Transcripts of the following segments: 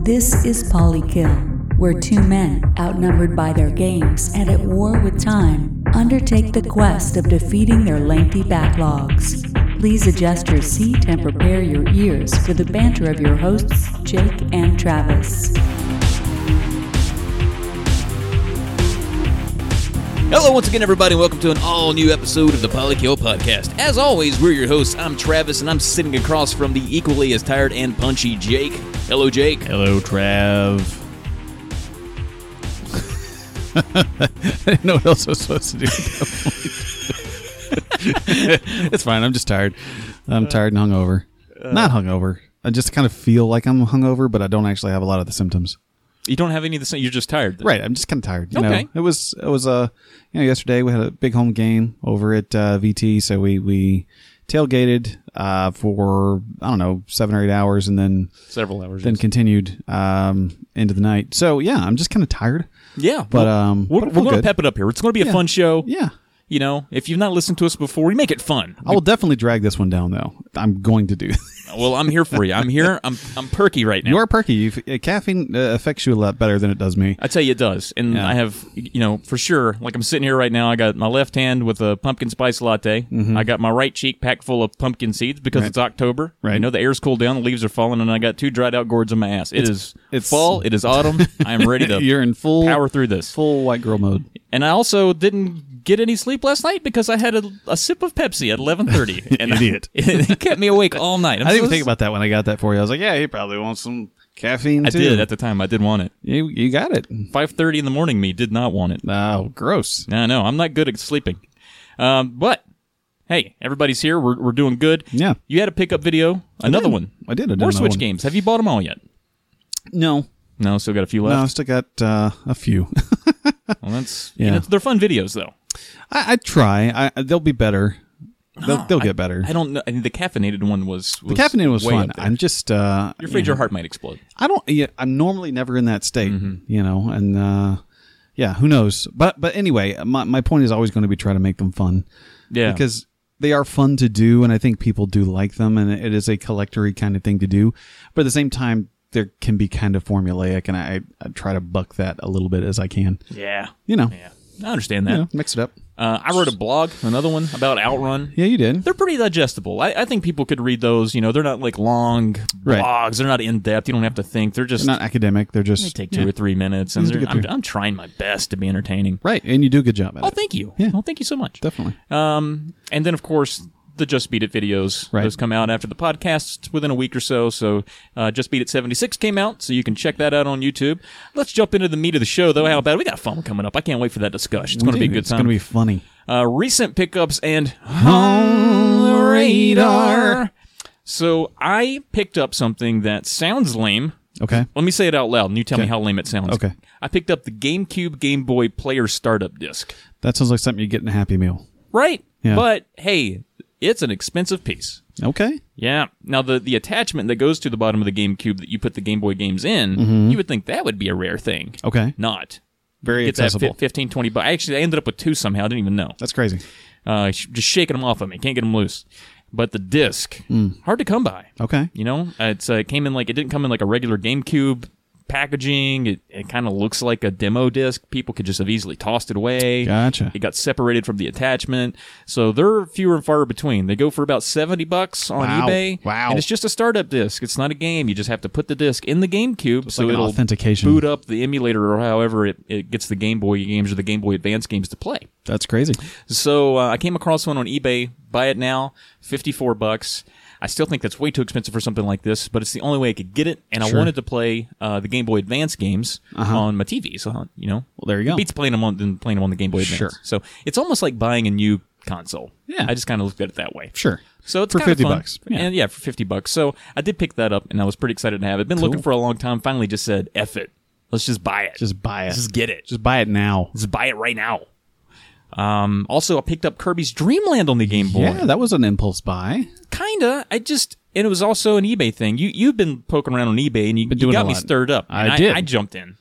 This is Polykill, where two men, outnumbered by their games and at war with time, undertake the quest of defeating their lengthy backlogs. Please adjust your seat and prepare your ears for the banter of your hosts, Jake and Travis. Hello once again, everybody, and welcome to an all-new episode of the Polykill Podcast. As always, we're your hosts. I'm Travis, and I'm sitting across from the equally as tired and punchy Jake. Hello, Jake. Hello, Trav. I didn't know what else I was supposed to do at that point. It's fine. I'm just tired. I'm tired and hungover. Not hungover. I just kind of feel like I'm hungover, but I don't actually have a lot of the symptoms. You don't have any of the... You're just tired. Right. I'm just kind of tired. You Okay. know, it was yesterday we had a big home game over at VT, so we tailgated for, I don't know, 7 or 8 hours, and then Several hours. then continued into the night. So, yeah, I'm just kind of tired. Yeah. But we're going to good. pep it up here. It's going to be a Yeah. fun show. Yeah. You know, if you've not listened to us before, we make it fun. I will definitely drag this one down, though. I'm going to do. Well, I'm here for you. I'm here. I'm perky right now. You are perky. Caffeine affects you a lot better than it does me. I tell you, it does. And Yeah. I have, for sure, like I'm sitting here right now, I got my left hand with a pumpkin spice latte. Mm-hmm. I got my right cheek packed full of pumpkin seeds because Right. it's October. Right. The air's cooled down, the leaves are falling, and I got 2 dried out gourds on my ass. It's it's- fall, it is autumn. I am ready to You're in full power through this. full white girl mode. And I also didn't get any sleep last night because I had a sip of Pepsi at 11:30. And Idiot. It kept me awake all night. I didn't even think about that when I got that for you. I was like, yeah, he probably wants some caffeine, I too. did at the time. I did want it. You got it. 5:30 in the morning, me did not want it. Oh, gross. I know. I'm not good at sleeping. But, hey, everybody's here. We're doing good. Yeah. You had a pickup video. Another one. I did. More another Switch one. games. Have you bought them all yet? No. No, still got a few No, I left. still got a few. Well, that's Yeah. they're fun videos, though. I try. They'll be better. They'll get better. I don't know. I mean, the caffeinated one was The caffeinated was way fun. up there. I'm just... You're afraid your heart might explode. I don't. Yeah, I'm normally never in that state, and yeah, who knows? But anyway, my point is always going to be try to make them fun, Yeah. because they are fun to do, and I think people do like them, and it is a collector-y kind of thing to do. But at the same time, there can be kind of formulaic, and I try to buck that a little bit as I can. Yeah. Yeah, I understand that. mix it up. I wrote a blog, another one, about Outrun. Yeah, you did. They're pretty digestible. I think people could read those. They're not like long Right. blogs. They're not in depth. You don't have to think. They're just They're not academic. They're just they take 2 or 3 minutes, and Easy to get through. I'm trying my best to be entertaining. right, and you do a good job at Oh, it. thank you. Yeah. Oh, thank you so much. Definitely. And then of course the Just Beat It videos. Right. Those come out after the podcast within a week or so. So Just Beat It 76 came out, so you can check that out on YouTube. Let's jump into the meat of the show, though. How about it? We got fun coming up. I can't wait for that discussion. It's going to be a good It's time. going to be funny. Recent pickups and on the radar. So I picked up something that sounds lame. Okay. Let me say it out loud, and you tell me Okay. how lame it sounds. Okay. I picked up the GameCube Game Boy Player Startup Disc. That sounds like something you get in a Happy Meal. Right? Yeah. But, hey, it's an expensive piece. Okay. Yeah. Now, the attachment that goes to the bottom of the GameCube that you put the Game Boy games in, you would think that would be a rare thing. Okay. Not. Very Get that accessible. 15, 20 bucks. Actually, I ended up with 2 somehow. I didn't even know. That's crazy. Just shaking them off of me. Can't get them loose. But the disc, hard to come by. Okay. It came in like, it didn't come in like a regular GameCube packaging. It kind of looks like a demo disc. People could just have easily tossed it away. Gotcha. It got separated from the attachment. So they're fewer and far between. They go for about $70 on Wow. eBay. Wow. And it's just a startup disc. It's not a game. You just have to put the disc in the GameCube so like an it'll authentication. boot up the emulator or however it gets the Game Boy games or the Game Boy Advance games to play. That's crazy. So I came across one on eBay. Buy it now, $54. I still think that's way too expensive for something like this, but it's the only way I could get it, and I Sure. wanted to play the Game Boy Advance games on my TV. So Well, there you go. it beats playing them on the Game Boy Advance. Sure. So it's almost like buying a new console. Yeah. I just kind of looked at it that way. Sure. So it's For kind of fun. $50. Yeah. And for $50. So I did pick that up, and I was pretty excited to have it. Been looking for a long time. Finally, just said, "F it, let's just buy it. Just buy it. Let's just get it. Just buy it now. Let's buy it right now." Also, I picked up Kirby's Dream Land on the Game Boy. Yeah, that was an impulse buy. Kinda. And it was also an eBay thing. You've been poking around on eBay, and you doing got a me lot. stirred up. I And did. I jumped in.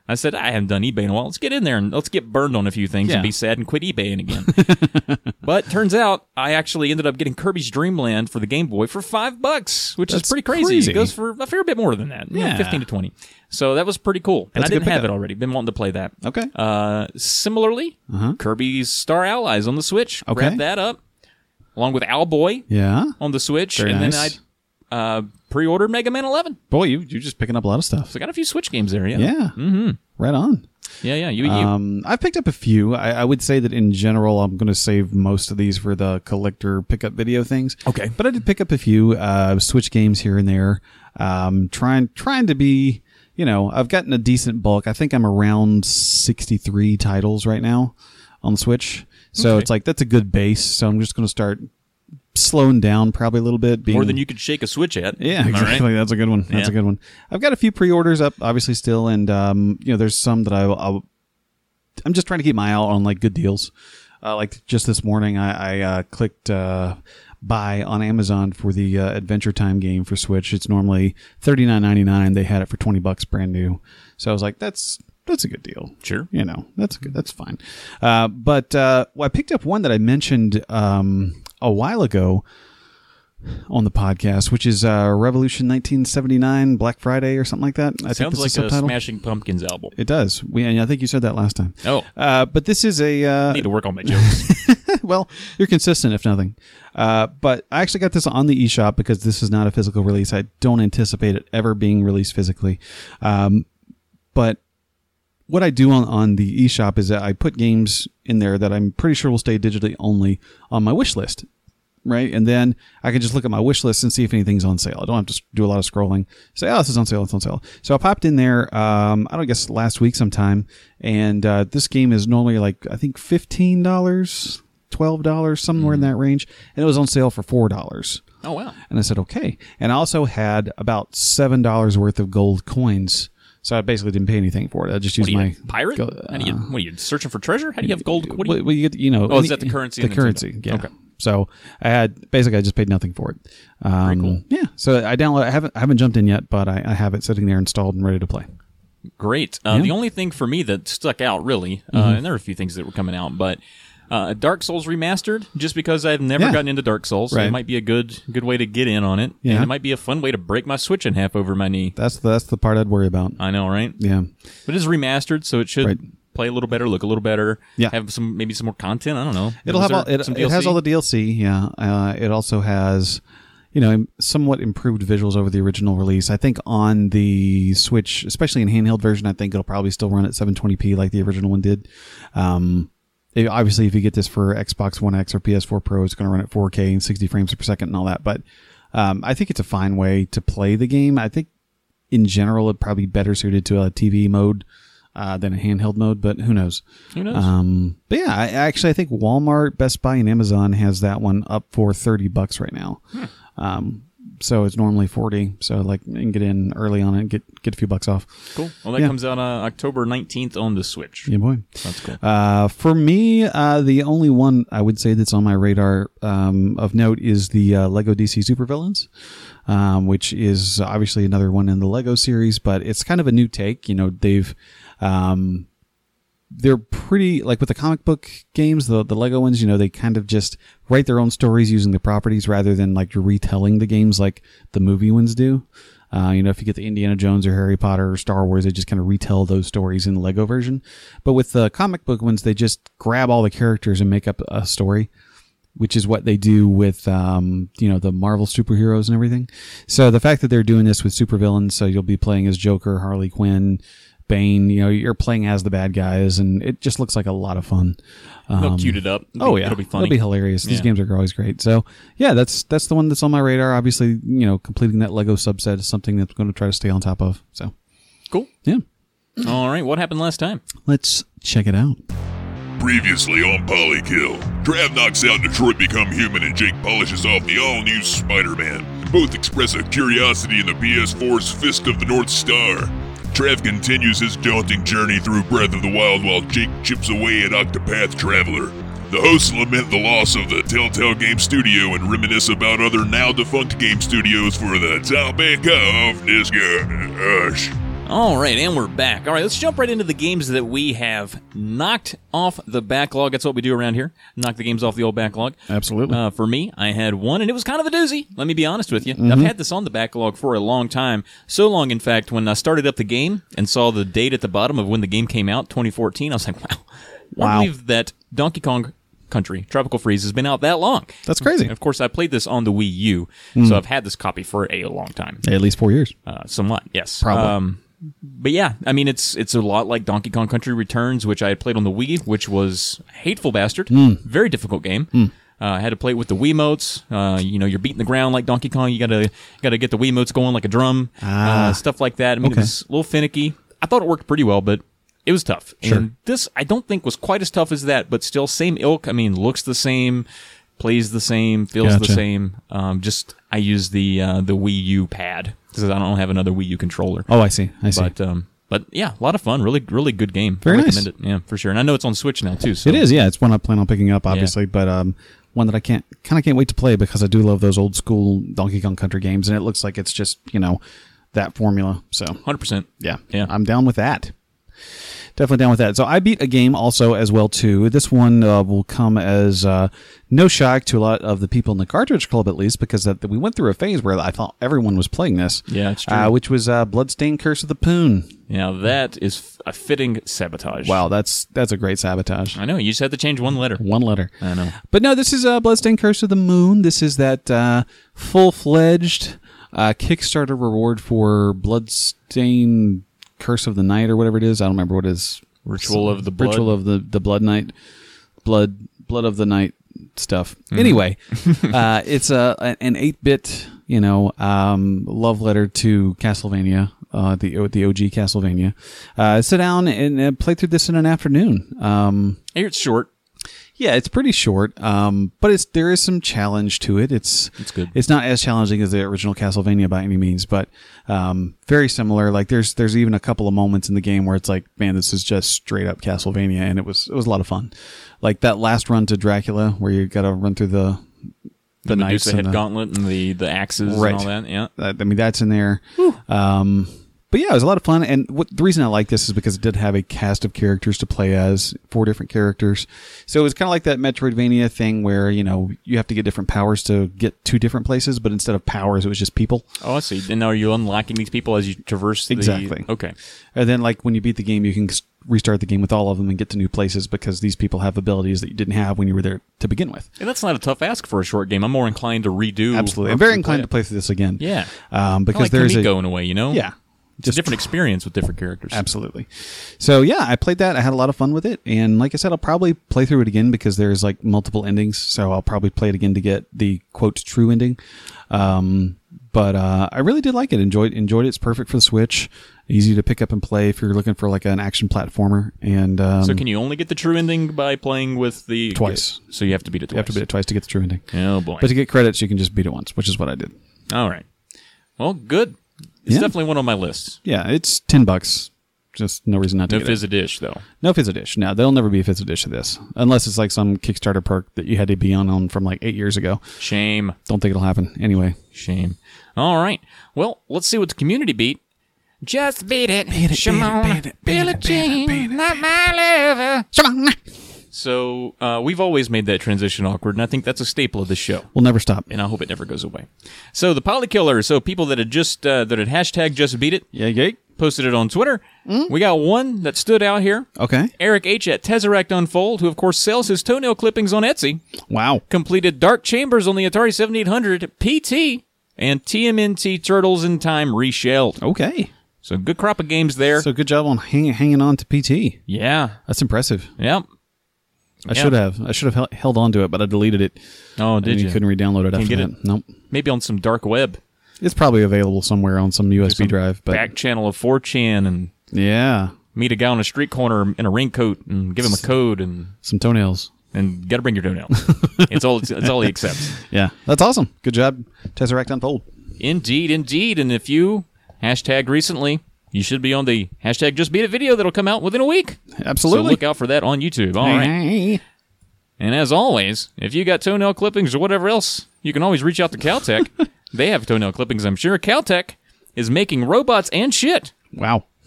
I said, I haven't done eBay in a while. Let's get in there and let's get burned on a few things Yeah. and be sad and quit eBaying again. But turns out I actually ended up getting Kirby's Dream Land for the Game Boy for $5, which is That's pretty crazy. crazy. It goes for a fair bit more than that, Yeah. 15 to 20. So that was pretty cool. And That's I a good didn't have pickup. it already. Been wanting to play that. Okay. Similarly, Kirby's Star Allies on the Switch. Okay. Grabbed that up, along with Owlboy Yeah. on the Switch. Very and nice. then I pre-ordered Mega Man 11. Boy, you're just picking up a lot of stuff. So I got a few Switch games there, yeah. Yeah. Mm-hmm. Right on. Yeah, you. I've picked up a few. I would say that in general, I'm going to save most of these for the collector pickup video things. Okay. But I did pick up a few Switch games here and there. Trying to be, I've gotten a decent bulk. I think I'm around 63 titles right now on the Switch. So Okay. it's like, that's a good base. So I'm just going to start slowing down probably a little bit. More than you could shake a Switch at. Yeah, Am I exactly. right? That's a good one. That's Yeah. a good one. I've got a few pre-orders up, obviously still, and there's some that I'm just trying to keep my eye out on like good deals. Like just this morning, I clicked buy on Amazon for the Adventure Time game for Switch. It's normally $39.99. They had it for $20 brand new. So I was like, that's a good deal. Sure. That's good. That's fine. But I picked up one that I mentioned a while ago on the podcast, which is Revolution 1979 Black Friday or something like that. I think Sounds that's like the a subtitle. Smashing Pumpkins album. It does. And I think you said that last time. Oh. But this is I need to work on my jokes. well, you're consistent if nothing. But I actually got this on the eShop because this is not a physical release. I don't anticipate it ever being released physically. But what I do on the eShop is that I put games in there that I'm pretty sure will stay digitally only on my wish list. Right. And then I can just look at my wish list and see if anything's on sale. I don't have to do a lot of scrolling. Say, oh, this is on sale. It's on sale. So I popped in there, I guess last week sometime. And this game is normally like, I think $15, $12, somewhere in that range. And it was on sale for $4. Oh, wow. And I said, okay. And I also had about $7 worth of gold coins. So I basically didn't pay anything for it. I just used What are my you, pirate? How do you, what are you, searching for treasure? How do you have gold? What do you, well, you get, is that the currency The in Nintendo? currency, yeah. Okay. So I just paid nothing for it. Very cool. Yeah. So I downloaded. I haven't jumped in yet, but I have it sitting there installed and ready to play. Great. The only thing for me that stuck out, really, and there are a few things that were coming out, but Dark Souls Remastered, just because I've never Yeah. gotten into Dark Souls, so Right. it might be a good way to get in on it. Yeah. And it might be a fun way to break my Switch in half over my knee. That's the part I'd worry about. I know, right? Yeah. But it is remastered, so it should Right. play a little better, look a little better. Yeah. Have maybe some more content. I don't know. It'll Was have there all, some it has DLC? all the DLC. Yeah. It also has, somewhat improved visuals over the original release. I think on the Switch, especially in handheld version, I think it'll probably still run at 720p like the original one did. Obviously, if you get this for Xbox One X or PS4 Pro, it's going to run at 4K and 60 frames per second and all that. But I think it's a fine way to play the game. I think in general, it'd probably be better suited to a TV mode than a handheld mode, but who knows? Who knows? But yeah, I think Walmart, Best Buy, and Amazon has that one up for $30 right now. So it's normally $40. So you can get in early on it and get a few bucks off. Cool. Well, that Yeah. comes out October 19th on the Switch. Yeah, boy. That's cool. For me, the only one I would say that's on my radar of note is the Lego DC Supervillains, which is obviously another one in the Lego series, but it's kind of a new take. They're pretty, like with the comic book games, the Lego ones, they kind of just write their own stories using the properties rather than like you're retelling the games like the movie ones do. If you get the Indiana Jones or Harry Potter or Star Wars, they just kind of retell those stories in the Lego version. But with the comic book ones, they just grab all the characters and make up a story, which is what they do with, the Marvel superheroes and everything. So the fact that they're doing this with supervillains, so you'll be playing as Joker, Harley Quinn, Bane, you're playing as the bad guys, and it just looks like a lot of fun. They'll cute it up. Oh yeah, It'll be funny. It'll be hilarious. These Yeah. games are always great. So yeah, that's the one that's on my radar. Obviously, completing that Lego subset is something that's going to try to stay on top of. So Cool. yeah, All right. What happened last time? let's check it out. Previously on Polykill, Trav knocks out Detroit Become Human and Jake polishes off the all-new Spider-Man. Both express a curiosity in the PS4's Fist of the North Star. Trav continues his daunting journey through Breath of the Wild while Jake chips away at Octopath Traveler. The hosts lament the loss of the Telltale Game Studio and reminisce about other now-defunct game studios for the topic of discussion. All right, and we're back. All right, let's jump right into the games that we have knocked off the backlog. That's what we do around here. Knock the games off the old backlog. Absolutely. For me, I had one, and it was kind of a doozy. Let me be honest with you. I've had this on the backlog for a long time. So long, in fact, when I started up the game and saw the date at the bottom of when the game came out, 2014, I was like, wow. I believe that Donkey Kong Country Tropical Freeze has been out that long. That's crazy. And of course, I played this on the Wii U, so I've had this copy for a long time. At least 4 years. Somewhat, yes. Probably. But yeah, I mean, it's a lot like Donkey Kong Country Returns, which I had played on the Wii, which was a hateful bastard. Very difficult game. I had to play it with the Wiimotes. You're beating the ground like Donkey Kong. You gotta get the Wiimotes going like a drum. Stuff like that. I mean, It was a little finicky. I thought it worked pretty well, but it was tough. Sure. And this, I don't think, was quite as tough as that, but still same ilk. I mean, looks the same, plays the same, feels the same. I use the Wii U pad because I don't have another Wii U controller. Oh, I see. But yeah, a lot of fun. Really, really good game. Very nice. Recommend it. Yeah, for sure. And I know it's on Switch now too. So. It is. Yeah, it's one I plan on picking up, obviously, but one that I can't wait to play because I do love those old school Donkey Kong Country games, and it looks like it's just that formula. So 100%. Yeah, Yeah. I'm down with that. Definitely down with that. So I beat a game also as well too. This one will come as no shock to a lot of the people in the Cartridge Club, at least, because we went through a phase where I thought everyone was playing this. Yeah, it's true. Which was Bloodstained Curse of the Poon. Yeah, that is a fitting sabotage. Wow, that's a great sabotage. I know. You just had to change one letter. One letter. I know. But no, this is Bloodstained Curse of the Moon. This is that full-fledged Kickstarter reward for Bloodstained Curse of the Night or whatever it is. I don't remember what it is. Ritual of the Blood. Ritual of the Blood Night. Blood of the Night stuff. Anyway, it's an 8-bit, love letter to Castlevania, the OG Castlevania. Sit down and play through this in an afternoon. I hear it's short. Yeah, it's pretty short, but there is some challenge to it. It's good. It's not as challenging as the original Castlevania by any means, but very similar. Like there's even a couple of moments in the game where it's like, man, this is just straight up Castlevania, and it was a lot of fun. Like that last run to Dracula, where you got to run through the knights Medusa and head gauntlet and the axes Right. and all that. Yeah, I mean that's in there. But yeah, it was a lot of fun, and the reason I like this is because it did have a cast of characters to play as, 4 different characters. So it was kind of like that Metroidvania thing where, you have to get different powers to get to different places, but instead of powers, it was just people. Oh, I see. And are you unlocking these people as you traverse Exactly. Okay. And then, like, when you beat the game, you can restart the game with all of them and get to new places because these people have abilities that you didn't have when you were there to begin with. And that's not a tough ask for a short game. I'm more inclined to redo. Absolutely. I'm very inclined to play through this again. Yeah. Because like there's Kamiko in a way, Yeah. It's a different experience with different characters. Absolutely. So yeah, I played that. I had a lot of fun with it, and like I said, I'll probably play through it again because there's like multiple endings. So I'll probably play it again to get the quote true ending. But I really did like it. Enjoyed it. It's perfect for the Switch. Easy to pick up and play if you're looking for like an action platformer. And so can you only get the true ending by playing with the twice? So you have to beat it twice. You have to beat it twice to get the true ending. Oh boy! But to get credits, you can just beat it once, which is what I did. All right. Well, good. It's definitely one on my list. Yeah, it's $10. Just no reason not to No get Fizz a Dish, though. No Fizz a Dish. No, there'll never be a Fizz a Dish of this. Unless it's like some Kickstarter perk that you had to be on from like 8 years ago. Shame. Don't think it'll happen. Anyway. Shame. All right. Well, let's see what the community beat. Just beat it. Shimon. Billie Jean, not my lover. Shimon. So we've always made that transition awkward, and I think that's a staple of this show. We'll never stop. And I hope it never goes away. So the Polykiller, so people that had hashtag just beat it, posted it on Twitter. We got one that stood out here. Okay. Eric H. at Tesseract Unfold, who of course sells his toenail clippings on Etsy. Wow. Completed Dark Chambers on the Atari 7800 PT and TMNT Turtles in Time Reshelled. Okay. So good crop of games there. So good job on hanging on to PT. Yeah. That's impressive. Yep. I should have held on to it, but I deleted it. Oh, did you? Couldn't re-download it after get that. it? Nope. Maybe on some dark web. It's probably available somewhere on some USB drive. But back channel of 4chan and meet a guy on a street corner in a raincoat and give him a code and some toenails. And got to bring your toenails. It's all he accepts. Yeah, that's awesome. Good job, Tesseract Unfold. Indeed. And if you hashtag recently, you should be on the hashtag Just Beat It video that'll come out within a week. Absolutely. So look out for that on YouTube. All right. And as always, if you got toenail clippings or whatever else, you can always reach out to Caltech. They have toenail clippings, I'm sure. Caltech is making robots and shit. Wow.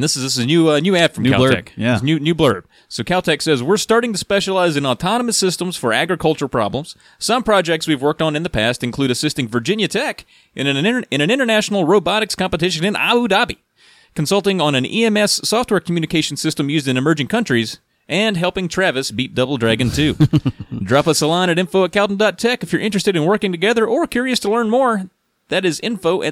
And this is a new ad from New Caltech. blurb, yeah. It's new blurb. So Caltech says, we're starting to specialize in autonomous systems for agricultural problems. Some projects we've worked on in the past include assisting Virginia Tech in an international robotics competition in Abu Dhabi, consulting on an EMS software communication system used in emerging countries, and helping Travis beat Double Dragon 2. Drop us a line at info@calton.tech if you're interested in working together or curious to learn more. That is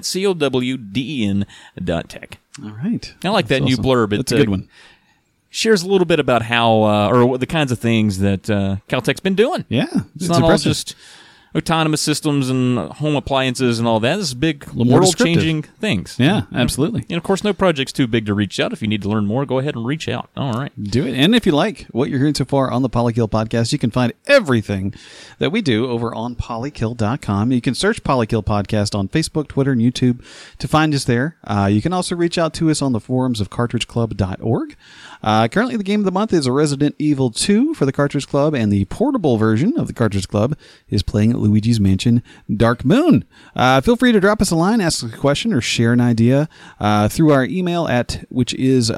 info@cowden.tech. All right. I like that That's new awesome. blurb. That's a good one. Shares a little bit about how, or the kinds of things that Caltech's been doing. Yeah. It's not all just autonomous systems and home appliances and all that. This is big, more world-changing things. Yeah, absolutely. And, of course, no project's too big to reach out. If you need to learn more, go ahead and reach out. All right. Do it. And if you like what you're hearing so far on the Polykill podcast, you can find everything that we do over on polykill.com. You can search Polykill Podcast on Facebook, Twitter, and YouTube to find us there. You can also reach out to us on the forums of cartridgeclub.org. Currently, the game of the month is Resident Evil 2 for the Cartridge Club, and the portable version of the Cartridge Club is playing at Luigi's Mansion Dark Moon. Feel free to drop us a line, ask a question, or share an idea through our email which is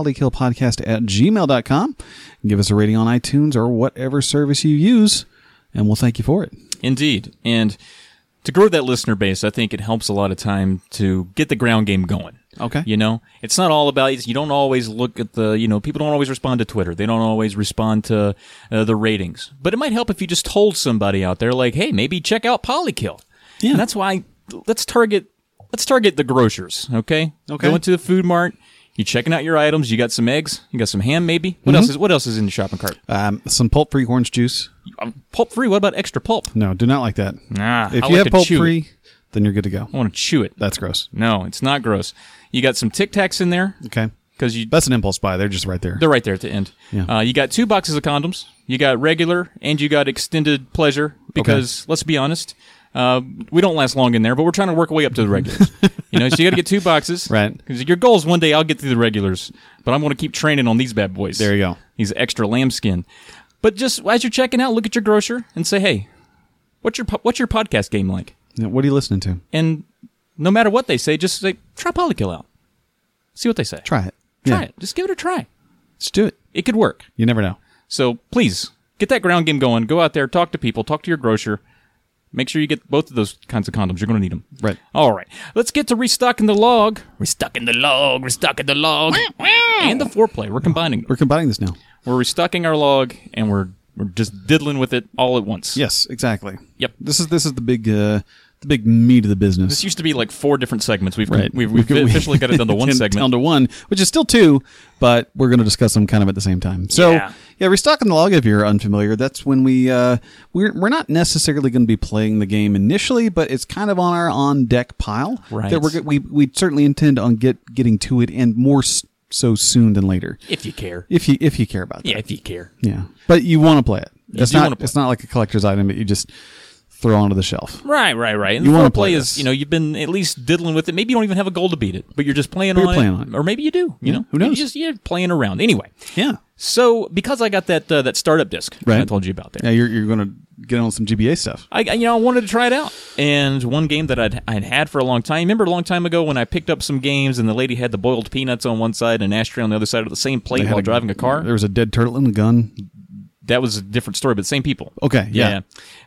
polykillpodcast@gmail.com. Give us a rating on iTunes or whatever service you use, and we'll thank you for it. Indeed. And to grow that listener base, I think it helps a lot of time to get the ground game going. Okay. You know, it's not all about, you don't always look at people don't always respond to Twitter. They don't always respond to the ratings. But it might help if you just told somebody out there, like, hey, maybe check out Polykill. Yeah. And that's why, let's target the grocers, okay? Okay. Go into the food mart. You checking out your items. You got some eggs. You got some ham, maybe. What else is in your shopping cart? Some pulp-free orange juice. Pulp free. What about extra pulp? No, do not like that. Nah. If I you like have to chew it. pulp-free, then you're good to go. I want to chew it. That's gross. No, it's not gross. You got some Tic Tacs in there Okay. because That's an impulse buy. They're just right there. they're right there at the end. Yeah. You got 2 boxes of condoms. You got regular and you got extended pleasure because let's be honest, we don't last long in there, but we're trying to work our way up to the regulars. So you got to get 2 boxes, Right. Because your goal is one day I'll get through the regulars, but I'm going to keep training on these bad boys. There you go. These extra lambskin. But just as you're checking out, look at your grocer and say, hey, what's your podcast game like? Now, what are you listening to? And no matter what they say, just say, try Polykill out. See what they say. Try it. Try it. Just give it a try. Just do it. It could work. You never know. So please, get that ground game going. Go out there, talk to people, talk to your grocer. Make sure you get both of those kinds of condoms. You're going to need them. Right. All right. Let's get to restocking the log. Restocking the log. Restocking the log. And the foreplay. We're combining them. We're combining this now. We're restocking our log, and we're just diddling with it all at once. Yes, exactly. Yep. This is the big meat of the business. This used to be like 4 different segments. We've Right. we've officially got it down to one segment. Down to one, which is still 2, but we're going to discuss them kind of at the same time. So, Yeah. restocking the log, if you're unfamiliar, that's when we're not necessarily going to be playing the game initially, but it's kind of on our on deck pile. Right. That we certainly intend on getting to it, and more so soon than later. If you care. If you care about that. Yeah, if you care. Yeah. But you want to play it. It's do not wanna play it's not like a collector's item that you just throw onto the shelf. Right. And You the wanna foreplay play is, this. you've been at least diddling with it. Maybe you don't even have a goal to beat it, but you're just playing But on you're playing on it. Or maybe you do, you know? who knows? You're playing around. Anyway, Yeah. so because I got that startup disc Right. I told you about there, Yeah, you're going to get on some GBA stuff. I wanted to try it out. And one game that I'd had for a long time. Remember a long time ago when I picked up some games and the lady had the boiled peanuts on one side and an ashtray on the other side of the same plate They had while driving a car? There was a dead turtle and a gun. That was a different story, but same people. Okay, yeah.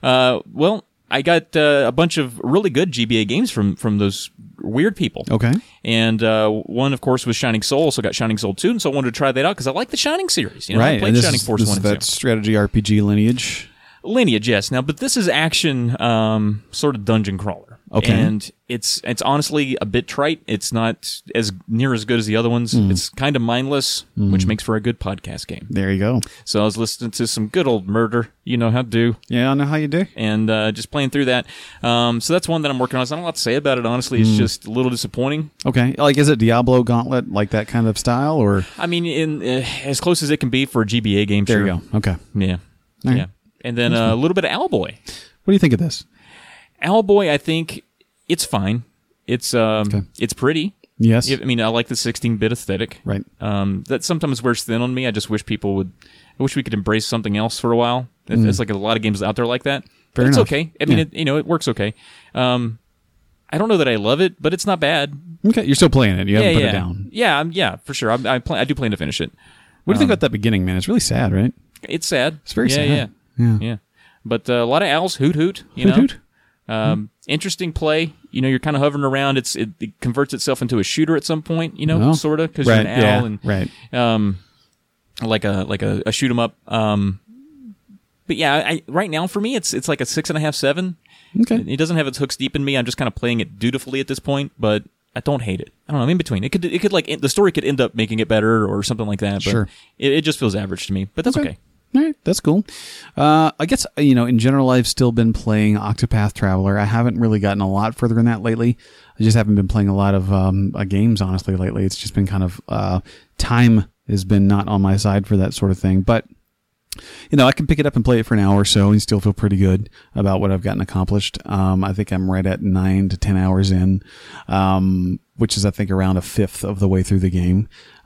Well, I got a bunch of really good GBA games from those weird people. Okay. And one, of course, was Shining Soul, so I got Shining Soul 2, and so I wanted to try that out because I like the Shining series. I Right. played And this Shining is, Force this 1 is and that 2. strategy RPG lineage. Lineage, yes. Now, but this is action, sort of dungeon crawler. Okay. And it's honestly a bit trite. It's not as near as good as the other ones. It's kind of mindless, which makes for a good podcast game. There you go. So I was listening to some good old murder, you know how to do, Yeah, I know how you do. and just playing through that. So that's one that I'm working on. So I don't know what to say about it, honestly. It's just a little disappointing. Okay. Like, is it Diablo Gauntlet, like that kind of style, or? I mean, in as close as it can be for a GBA game. There sure. you go. Okay. Yeah. right. Yeah. And then a little bit of Owlboy. What do you think of this? Owlboy, I think it's fine. It's it's pretty. Yes. I mean, I like the 16-bit aesthetic. Right. That sometimes wears thin on me. I just wish people would. I wish we could embrace something else for a while. It's like a lot of games out there like that. Fair But it's enough. okay. I mean, Yeah. it works okay. I I don't know that I love it, but it's not bad. Okay, you're still playing it. You haven't put it down. Yeah, for sure. I do plan to finish it. What do you think about that beginning, man? It's really sad, right? It's sad. It's very sad. Yeah. But a lot of owls hoot hoot. Hoot. Interesting play. You're kind of hovering around. It converts itself into a shooter at some point. Oh. Sort of, because Right, you're an owl yeah, and right. like a shoot 'em up. But yeah, right now for me it's like a 6.5, 7. Okay. It doesn't have its hooks deep in me. I'm just kind of playing it dutifully at this point, but I don't hate it. I don't know. I'm in between. It could like the story could end up making it better or something like that. But Sure. It just feels average to me. But that's okay. All right, that's cool. I guess, in general, I've still been playing Octopath Traveler. I haven't really gotten a lot further in that lately. I just haven't been playing a lot of games, honestly, lately. It's just been kind of time has been not on my side for that sort of thing. But, I can pick it up and play it for an hour or so and still feel pretty good about what I've gotten accomplished. I think I'm right at 9 to 10 hours in, which is, I think, around a fifth of the way through the game.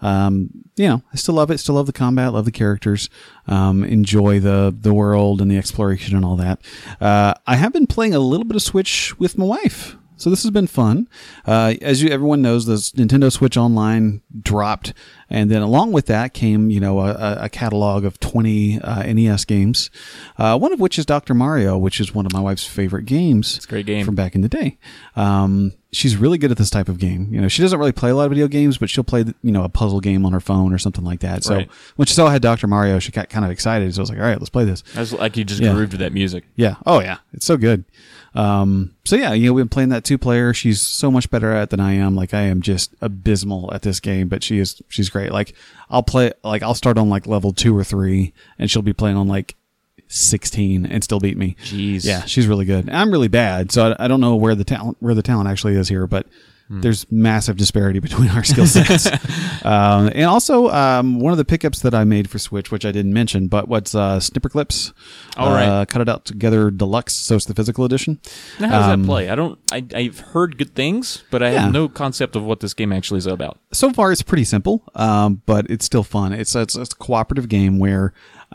I still love it. Still love the combat, love the characters, enjoy the world and the exploration and all that. I have been playing a little bit of Switch with my wife. So this has been fun. As everyone knows, the Nintendo Switch Online dropped, and then along with that came, a catalog of 20 NES games. One of which is Dr. Mario, which is one of my wife's favorite games. It's a great game from back in the day. She's really good at this type of game. She doesn't really play a lot of video games, but she'll play, a puzzle game on her phone or something like that. So right. when she saw I had Dr. Mario, she got kind of excited. So I was like, all right, let's play this. I was like, you just grooved to that music. Yeah. Oh, yeah. It's so good. We've been playing that 2-player. She's so much better at it than I am. Like, I am just abysmal at this game, but she's great. Like, I'll start on like level 2 or 3 and she'll be playing on like 16 and still beat me. Jeez. Yeah, she's really good. I'm really bad, so I don't know where the talent actually is here, but there's massive disparity between our skill sets. And also, one of the pickups that I made for Switch, which I didn't mention, but what's Snipper Clips? All right. Cut It Out Together Deluxe, so it's the physical edition. Now, how does that play? I've heard good things, but I have no concept of what this game actually is about. So far, it's pretty simple, but it's still fun. It's a cooperative game where,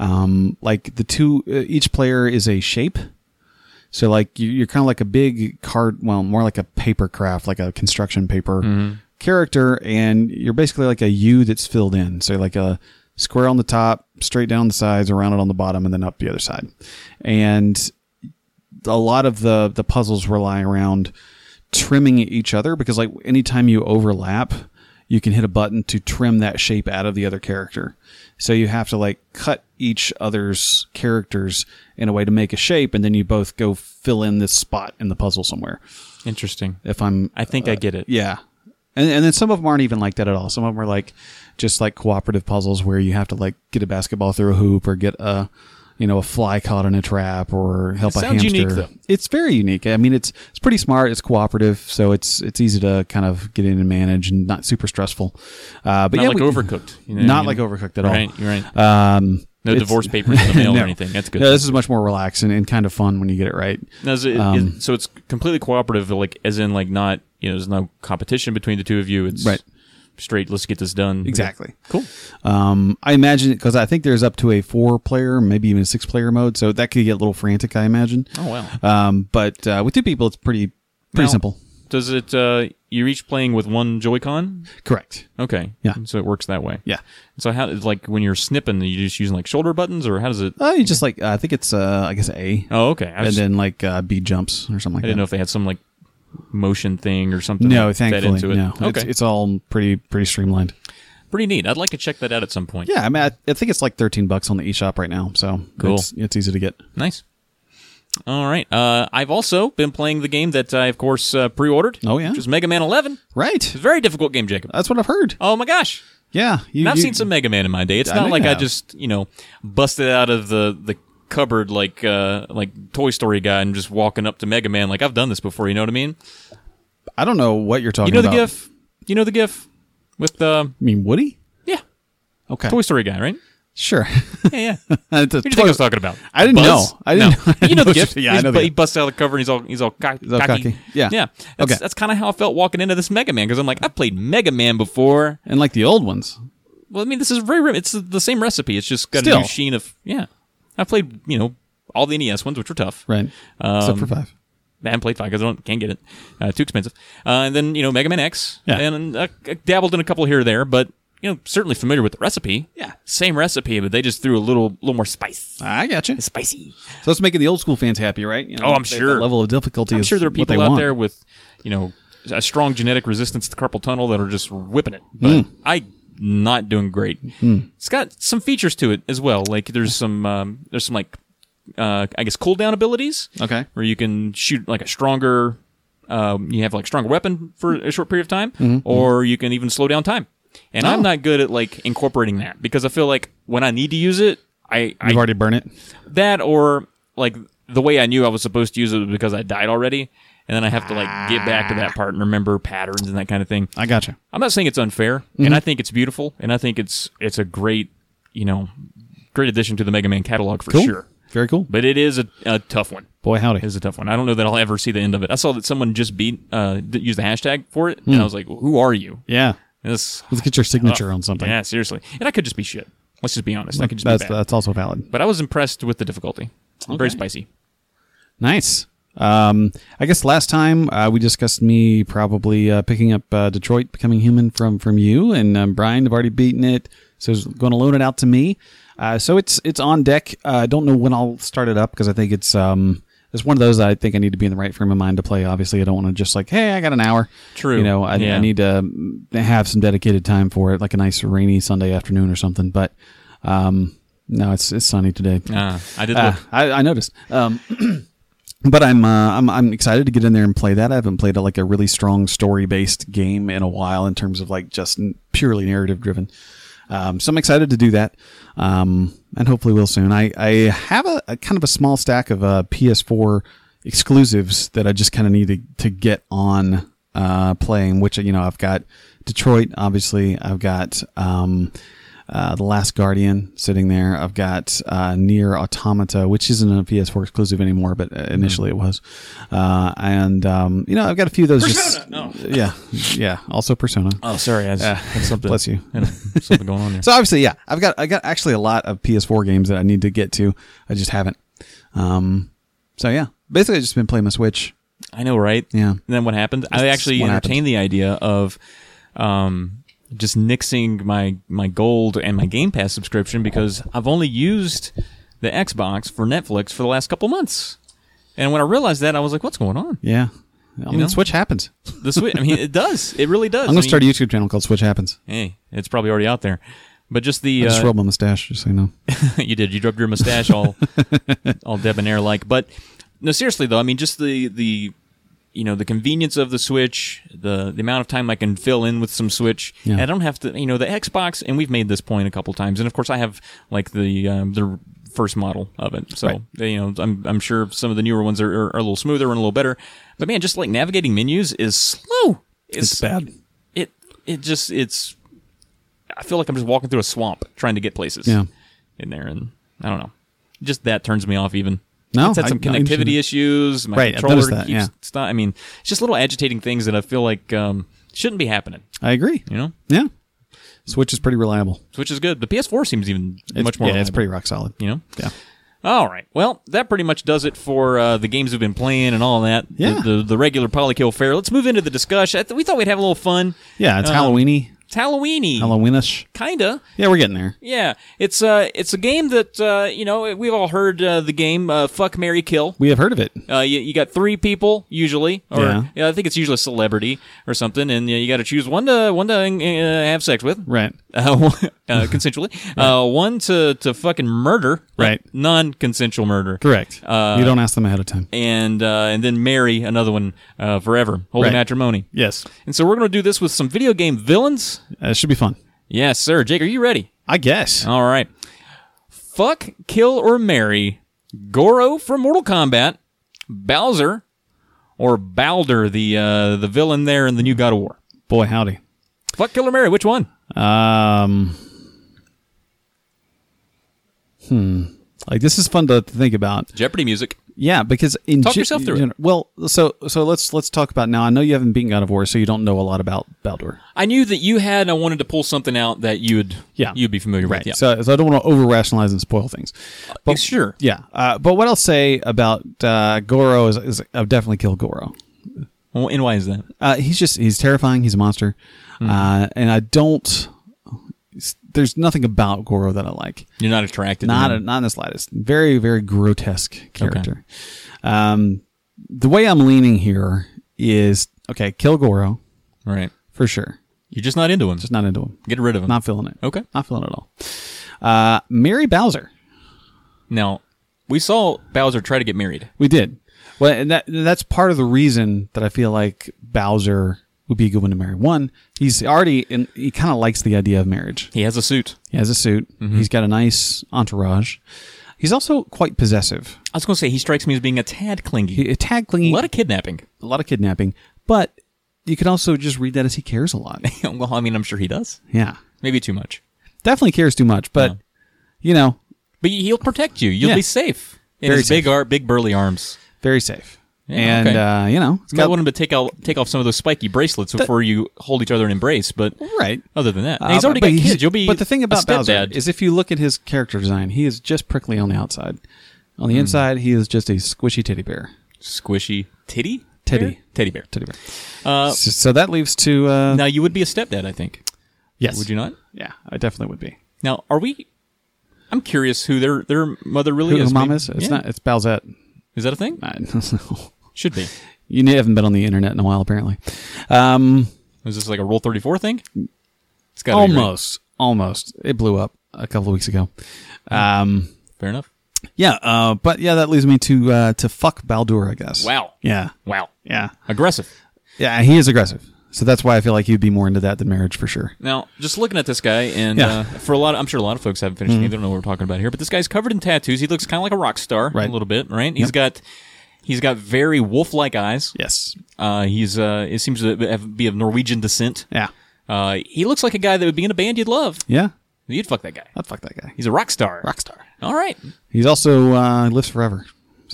each player is a shape. So like you're kind of like a big card, more like a paper craft, like a construction paper character, and you're basically like a U that's filled in. So like a square on the top, straight down the sides, around it on the bottom, and then up the other side. And a lot of the puzzles rely around trimming each other, because like anytime you overlap, you can hit a button to trim that shape out of the other character. So you have to like cut each other's characters in a way to make a shape, and then you both go fill in this spot in the puzzle somewhere. Interesting. I think I get it. Yeah. And then some of them aren't even like that at all. Some of them are like just like cooperative puzzles where you have to like get a basketball through a hoop, or get a fly caught in a trap, or help a hamster. Sounds unique, though. It's very unique. I mean, it's pretty smart. It's cooperative, so it's easy to kind of get in and manage, and not super stressful. But not like Overcooked. Not like Overcooked at all. Right, you're right. No divorce papers in the mail or anything. That's good. No, this is much more relaxed and kind of fun when you get it right. Now, so it's completely cooperative, like as in like not there's no competition between the two of you. It's right. Straight. Let's get this done. Exactly. Cool. I imagine, because I think there's up to a 4-player, maybe even a 6-player mode, so that could get a little frantic, I imagine. Oh wow. But with 2 people, it's pretty simple. Does it? You're each playing with one Joy-Con? Correct. Okay. Yeah. So it works that way. Yeah. So how, like when you're snipping, are you just using like shoulder buttons, or how does it? You just like, I think it's I guess A. Oh, okay. And then like B jumps or something like that. I didn't know if they had some like motion thing or something. No, like thankfully, fed into it. no. Okay. It's all pretty streamlined. Pretty neat. I'd like to check that out at some point. Yeah, I mean, I think it's like $13 on the eShop right now, so cool. It's easy to get. Nice. All right. I've also been playing the game that I, of course, pre-ordered. Oh, yeah? Which is Mega Man 11. Right. It's a very difficult game, Jacob. That's what I've heard. Oh, my gosh. Yeah. And I've seen some Mega Man in my day. It's not like I just, busted out of the cupboard like Toy Story guy and just walking up to Mega Man. Like, I've done this before, you know what I mean? I don't know what you're talking about. You know the GIF? With the... You mean Woody? Yeah. Okay. Toy Story guy, right? Sure. Yeah. Who do you think I was talking about? I didn't Buzz? know. I didn't know. You know the GIF? Yeah, I know the He GIF. busts out of the cover and he's all cocky. Yeah. Yeah. That's kind of how I felt walking into this Mega Man, because I'm like, I've played Mega Man before. And like the old ones. Well, I mean, this is it's the same recipe. It's just got Still. a new sheen of, yeah. I played, all the NES ones, which were tough. Right. Except for 5. I haven't played 5 because I can't get it. Too expensive. And then, Mega Man X. Yeah. And I dabbled in a couple here or there, but, certainly familiar with the recipe. Yeah. Same recipe, but they just threw a little more spice. I got you. It's spicy. So it's making the old school fans happy, right? I'm sure. The level of difficulty I'm is sure there are what people they out want. there with, a strong genetic resistance to carpal tunnel that are just whipping it. But I'm not doing great. It's got some features to it as well. Like there's some like, I guess cooldown abilities. Okay. Where you can shoot like a stronger, you have like stronger weapon for a short period of time, or you can even slow down time. And I'm not good at like incorporating that because I feel like when I need to use it, You've already burned it? that or like the way I knew I was supposed to use it was because I died already. And then I have to like get back to that part and remember patterns and that kind of thing. I got you. I'm not saying it's unfair, and I think it's beautiful, and I think it's a great, great addition to the Mega Man catalog for Cool. sure. Very cool. But it is a tough one. Boy, howdy. It is a tough one. I don't know that I'll ever see the end of it. I saw that someone just used the hashtag for it, and I was like, who are you? Yeah. This, Let's get your signature on something. yeah, seriously. And I could just be shit. Let's just be honest. I could just be bad. That's also valid. But I was impressed with the difficulty. Very spicy. Nice. I guess last time we discussed me probably picking up Detroit Becoming Human from you, and Brian have already beaten it, so he's going to loan it out to me. So it's on deck. I don't know when I'll start it up because I think it's one of those I think I need to be in the right frame of mind to play. Obviously, I don't want to just like, hey, I got an hour. True. I need to have some dedicated time for it, like a nice rainy Sunday afternoon or something. But no, it's sunny today. I did look. I noticed. But I'm excited to get in there and play that. I haven't played a really strong story based game in a while in terms of like just purely narrative driven. So I'm excited to do that, and hopefully we'll soon. I have a kind of a small stack of PS4 exclusives that I just kind of need to get on playing. Which I've got Detroit, obviously. I've got The Last Guardian sitting there. I've got Nier Automata, which isn't a PS4 exclusive anymore, but initially it was. And I've got a few of those. Persona! No. Yeah. Also Persona. Oh, sorry. I had something. Bless you. Something going on there. So obviously, yeah, I got actually a lot of PS4 games that I need to get to. I just haven't. So yeah, basically, I've just been playing my Switch. I know, right? Yeah. And then what happened? I actually entertained the idea of just nixing my gold and my Game Pass subscription because I've only used the Xbox for Netflix for the last couple months. And when I realized that, I was like, what's going on? Yeah. I mean, Switch Happens. The Switch, I mean, it does. It really does. I'm going to start a YouTube channel called Switch Happens. Hey, it's probably already out there. But just the... I just rubbed my mustache, just so you know. You did. You rubbed your mustache all debonair-like. But, no, seriously, though, I mean, just the convenience of the Switch, the amount of time I can fill in with some Switch. Yeah. And I don't have to, the Xbox, and we've made this point a couple times. And, of course, I have, like, the first model of it. So, right. I'm sure some of the newer ones are a little smoother and a little better. But, man, just, like, navigating menus is slow. It's bad. It's I feel like I'm just walking through a swamp trying to get places in there. And, I don't know. Just that turns me off even. No, It's had some connectivity issues. My Right, I've controller noticed that, keeps stuff. I mean, it's just little agitating things that I feel like shouldn't be happening. I agree. Yeah. Switch is pretty reliable. Which is good. The PS4 seems even much more reliable. It's pretty rock solid. Yeah. All right. Well, that pretty much does it for the games we've been playing and all that. Yeah. The regular Polykill fare. Let's move into the discussion. We thought we'd have a little fun. Yeah, it's Halloween-y. It's Halloween-y. Halloweenish. Kinda. Yeah, we're getting there. Yeah. It's a game that, we've all heard the game Fuck, Marry, Kill. We have heard of it. You got 3 people usually, or Yeah. I think it's usually a celebrity or something, and you got to choose one to have sex with, Right. consensually. One to fucking murder, Right. Non-consensual murder, Correct. You don't ask them ahead of time. and then marry another one forever, holy Right. matrimony. Yes. And so we're going to do this with some video game villains. It should be fun. Yes, sir. Jake, are you ready? I guess. All right. Fuck, kill, or marry Goro from Mortal Kombat, Bowser, or Baldur, the villain there in the new God of War. Boy, howdy. Fuck, kill, or marry, which one? Like, this is fun to think about. Jeopardy music. Yeah, because Talk yourself through it. Well, so let's talk about now. I know you haven't beaten God of War, so you don't know a lot about Baldur. I knew that you had. I wanted to pull something out that you'd be familiar Right. with. Yeah. So I don't want to over rationalize and spoil things. But Sure. Yeah. But what I'll say about Goro is I've definitely killed Goro. Well, and why is that? He's terrifying. He's a monster, and I don't. There's nothing about Goro that I like. You're not attracted. Not to him. in the slightest. Very, very grotesque character. The way I'm leaning here is kill Goro Right. for sure. You're just not into him. Just not into him. Get rid of him. Not feeling it. Okay. Not feeling it at all. Marry Bowser. Now, we saw Bowser try to get married. We did. Well, and that's part of the reason that I feel like Bowser would be a good one to marry. One, he's already he kind of likes the idea of marriage. He has a suit. He has a suit. Mm-hmm. He's got a nice entourage. He's also quite possessive. I was going to say, he strikes me as being a tad clingy. A tad clingy. A lot of kidnapping. A lot of kidnapping. But you could also just read that as he cares a lot. Well, I mean, I'm sure he does. Yeah. Maybe too much. Definitely cares too much, but, But he'll protect you. You'll be safe. In Very his safe. big burly arms. very safe. Yeah, And, okay. it's You might want him to take off some of those spiky bracelets before you hold each other in embrace, but right. other than that. He's already got kids. You'll be But the thing about a Bowser stepdad. is if you look at his character design, he is just prickly on the outside. On the inside, he is just a squishy teddy bear. Squishy titty? Teddy. Bear? Teddy bear. Teddy bear. So that leaves to... Now, you would be a stepdad, I think. yes. Would you not? Yeah, I definitely would be. Now, I'm curious who their mother really Who is. her mom Maybe- is? It's yeah. not. It's Bowsette. Is that a thing? I don't know. Should be. You haven't been on the internet in a while, apparently. Is this like a Roll 34 thing? It's got Almost. It blew up a couple of weeks ago. Fair enough. Yeah, but yeah, that leads me to fuck Baldur, I guess. Wow. Yeah. Wow. Yeah. Aggressive. Yeah, he is aggressive. So that's why I feel like he'd be more into that than marriage for sure. Now, just looking at this guy, and Yeah. I'm sure a lot of folks haven't finished. They don't know what we're talking about here. But this guy's covered in tattoos. He looks kind of like a rock star, Right. a little bit, right? He's got very wolf-like eyes. Yes. It seems to be of Norwegian descent. Yeah. He looks like a guy that would be in a band you'd love. Yeah. You'd fuck that guy. I'd fuck that guy. He's a rock star. Rockstar. All right. He's also lives forever. So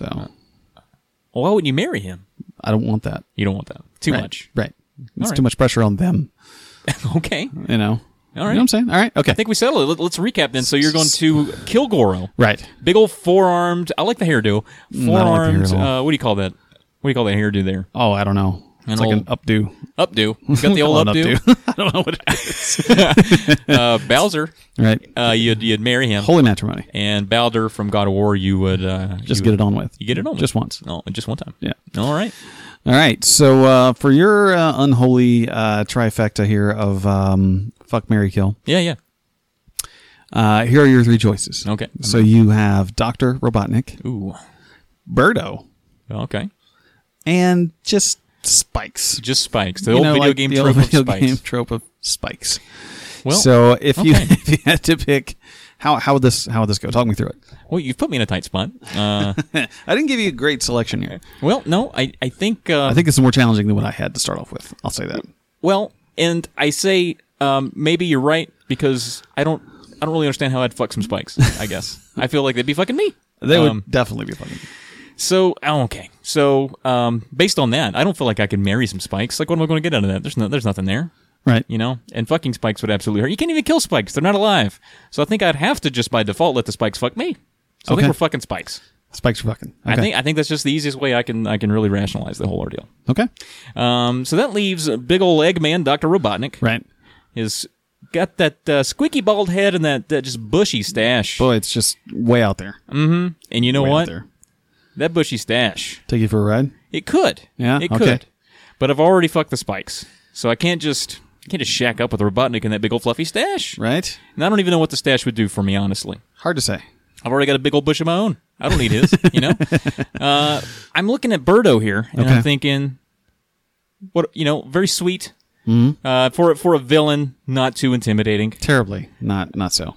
Well, why wouldn't you marry him? I don't want that. You don't want that. Too Right. much. Right. It's right. too much pressure on them. Okay. You know. All You know right. what I'm saying? All right. Okay. I think we settled it. Let's recap then. So you're going to kill Goro. Right. Big old four-armed. I like the hairdo. I don't like the Four-armed. hair at all. What do you call that? What do you call that hairdo there? Oh, I don't know. It's like an updo. Updo. He's got the old Call it updo. I don't know what it is. Bowser. Right. You'd marry him. Holy matrimony. And Baldur from God of War, you would Just get it on with. You get it on with. Just once. No, just one time. Yeah. All right. All right. So for your unholy trifecta here of fuck, marry, kill, Yeah. here are your three choices. Okay. So you have Dr. Robotnik, Ooh. Birdo, Okay. and just Spikes. Just Spikes. The You old know, video like game the trope old of video Spikes. game trope of Spikes. Well, so if you okay. if you had to pick, how would this go? Talk me through it. Well, you've put me in a tight spot. I didn't give you a great selection here. Well, no, I think I think it's more challenging than what I had to start off with. I'll say that. well, and I say maybe you're right because I don't really understand how I'd fuck some Spikes. I guess I feel like they'd be fucking me. They would definitely be fucking. So okay. So based on that, I don't feel like I could marry some Spikes. Like, what am I going to get out of that? There's nothing there. Right. You know, and fucking Spikes would absolutely hurt. You can't even kill Spikes; they're not alive. So I think I'd have to just by default let the Spikes fuck me. So I Okay. think we're fucking Spikes. Spikes are fucking. Okay. I think that's just the easiest way I can really rationalize the whole ordeal. Okay. So that leaves big old Eggman, Dr. Robotnik. Right. Is got that squeaky bald head and that just bushy stash. Boy, it's just way out there. And you know Way out what? there. That bushy stash. Take you for a ride. It could. Yeah? It Okay. could. But I've already fucked the Spikes. So I can't just shack up with Robotnik and that big old fluffy stash. Right. And I don't even know what the stash would do for me, honestly. Hard to say. I've already got a big old bush of my own. I don't need his, you know? I'm looking at Birdo here, and Okay. I'm thinking, very sweet. Mm-hmm. For a villain, not too intimidating. Terribly. Not so.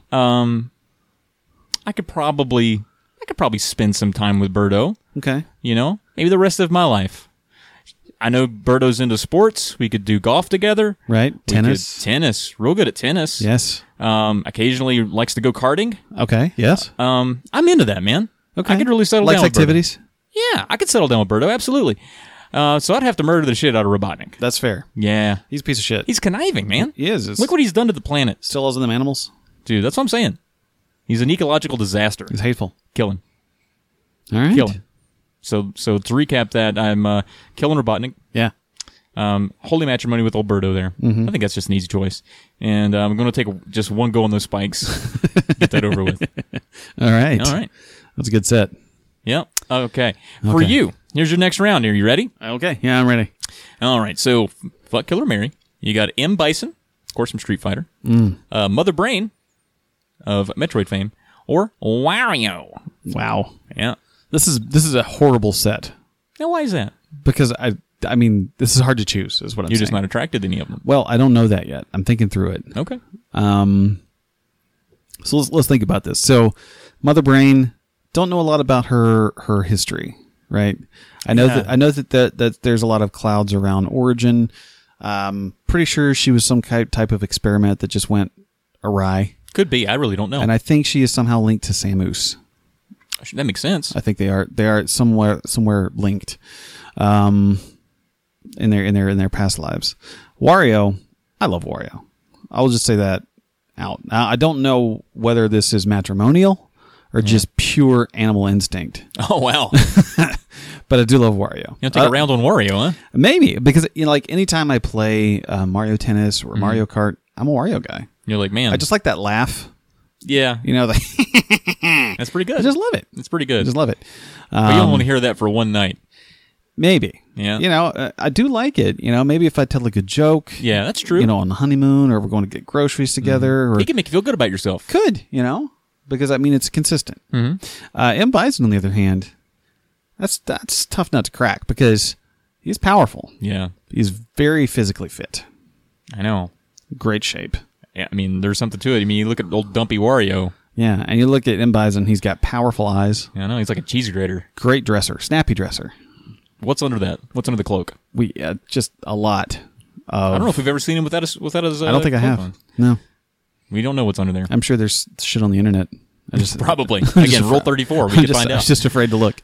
I could probably spend some time with Birdo, Okay. you know? Maybe the rest of my life. I know Birdo's into sports. We could do golf together. Right. We Tennis. could- tennis. Real good at tennis. Yes. Occasionally likes to go karting. Okay. Yes. I'm into that, man. Okay. I could really settle Likes down with Birdo. activities. Yeah, I could settle down with Birdo, absolutely. So I'd have to murder the shit out of Robotnik. That's fair. Yeah. He's a piece of shit. He's conniving, man. He is. Look what he's done to the planet. Still owes them animals. Dude, that's what I'm saying. He's an ecological disaster. He's hateful. Kill him. All right. Kill him. So to recap that, I'm killing Robotnik. Yeah. Holy matrimony with old Birdo there. Mm-hmm. I think that's just an easy choice. And I'm going to take just one go on those spikes. Get that over with. All right. All right. That's a good set. Yep. Okay. For Okay. you, here's your next round. Are you ready? Okay. Yeah, I'm ready. All right. So, fuck, kill, or marry. You got M. Bison, of course, from Street Fighter. Mother Brain of Metroid fame. Or Wario. Wow. Yeah. This is a horrible set Now, why is that? because I mean, this is hard to choose. Is what I'm You're saying. just not attracted to any of them. Well, I don't know that yet. I'm thinking through it. Okay. So let's think about this. So, Mother Brain, don't know a lot about her history, right? I know that there's a lot of clouds around origin. Pretty sure she was some type of experiment that just went awry, Could be. I really don't know. and I think she is somehow linked to Samus. That makes sense. I think they are somewhere linked, in their past lives. Wario, I love Wario. I will just say that out. Now, I don't know whether this is matrimonial or just pure animal instinct, Oh, wow. but I do love Wario. You'll take a round on Wario, huh? Maybe because like anytime I play Mario Tennis or Mario Kart, I'm a Wario guy. You're like, man. I just like that laugh. Yeah. That's pretty good. I just love it. It's pretty I good. just love it. But you don't want to hear that for one night. Maybe. Yeah. I do like it. Maybe if I tell like a joke. Yeah, that's true. On the honeymoon, or we're going to get groceries together, or It can make you feel good about yourself. could, because I mean it's consistent. M. Bison, on the other hand, that's tough nut to crack because he's powerful. Yeah. He's very physically fit, I know. great shape. Yeah, I mean, there's something to it. I mean, you look at old dumpy Wario. Yeah, and you look at M. Bison, he's got powerful eyes, I know, he's like a cheese grater. great dresser, snappy dresser. What's under that? What's under the cloak? We just a lot. I don't know if we've ever seen him without his. I don't think I cloak have. on. No, We don't know what's under there. I'm sure there's shit on the internet. I just Probably. just Again, roll afraid- 34. We I'm could just, find I'm out. just afraid to look.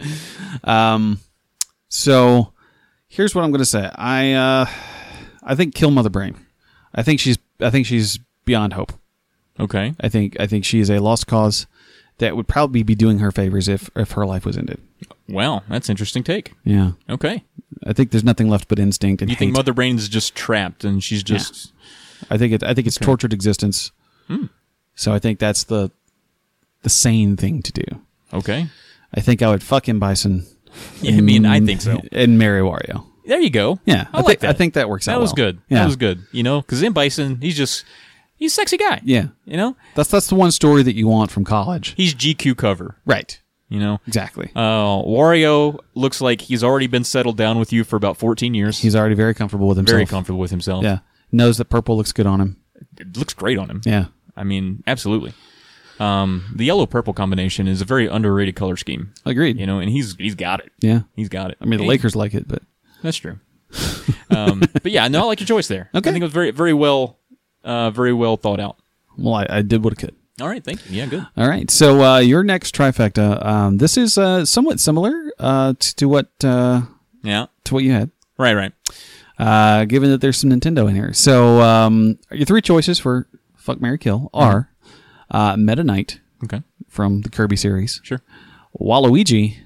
So here's what I'm going to say. I think kill Mother Brain. I think she's beyond hope. Okay. I think she is a lost cause that would probably be doing her favors if her life was ended. Well, that's an interesting take. Yeah. Okay. I think there's nothing left but instinct and You think hate. Mother Brain's just trapped and she's just. I think it's tortured existence. So I think that's the sane thing to do. Okay. I think I would fuck M. Bison. Yeah, I mean, I think so. And marry Wario. There you go. Yeah, I like that. I think that works out. That was well. good. Yeah. That was good. Because M. Bison, he's a sexy guy. Yeah, that's the one story that you want from college. He's GQ cover. Right. Exactly. Exactly. Wario looks like he's already been settled down with you for about 14 years. He's already very comfortable with himself. very comfortable with himself. Yeah. Knows that purple looks good on him. It looks great on him. Yeah. I mean, absolutely. The yellow-purple combination is a very underrated color scheme. Agreed. And he's got it. Yeah. He's got it. I mean, the Hey, Lakers like it, but That's true. But yeah, no, I like your choice there. Okay. I think it was very, very well thought out. well, I did what I could. All right, thank you. Yeah, good. All right. So your next trifecta. This is somewhat similar to what Yeah. you had. Right. Given that there's some Nintendo in here. So your three choices for Fuck, Marry, Kill are Meta Knight Okay. from the Kirby series, Sure. Waluigi,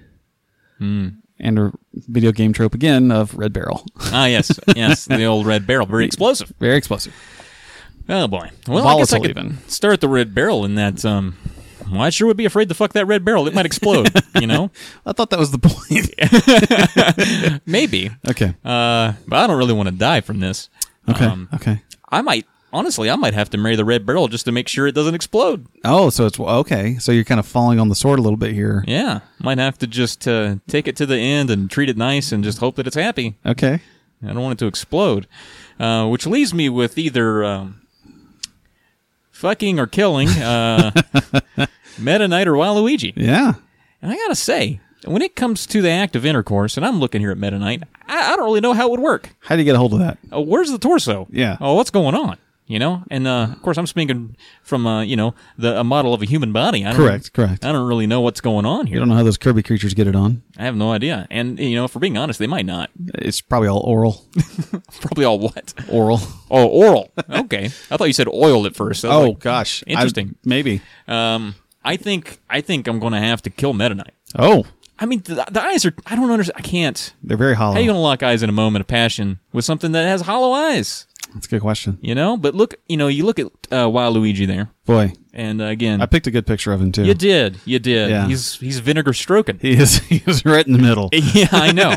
and a video game trope again of Red Barrel. Ah, yes. The old red barrel. Very explosive. Very explosive. Oh, boy. Well, I guess I Volatile could even. start the red barrel in that, well, I sure would be afraid to fuck that red barrel. It might explode, I thought that was the point. Maybe. Okay. But I don't really want to die from this. Okay. Okay. I might have to marry the red barrel just to make sure it doesn't explode. Oh, so it's okay. So you're kind of falling on the sword a little bit here. Yeah. Might have to just take it to the end and treat it nice and just hope that it's happy. Okay. I don't want it to explode. Which leaves me with either fucking or killing Meta Knight or Waluigi. Yeah. And I gotta say, when it comes to the act of intercourse, and I'm looking here at Meta Knight, I don't really know how it would work. How do you get a hold of that? Where's the torso? Yeah. Oh, what's going on? You know, and of course I'm speaking from a model of a human body. I don't, Correct. I don't really know what's going on here. You don't know how those Kirby creatures get it on. I have no idea. And if we're being honest, they might not. It's probably all oral. Probably all what? Oral. Oh, oral. Okay, I thought you said oil at first. I was like, gosh. interesting. Maybe. I think I'm going to have to kill Meta Knight. Oh, I mean, the eyes are. I don't understand. I can't. they're very hollow. How are you going to lock eyes in a moment of passion with something that has hollow eyes? That's a good question. But look, you look at Waluigi there, Boy, and again, I picked a good picture of him, too. you did. Yeah. He's vinegar stroking. He is right in the middle. Yeah, I know.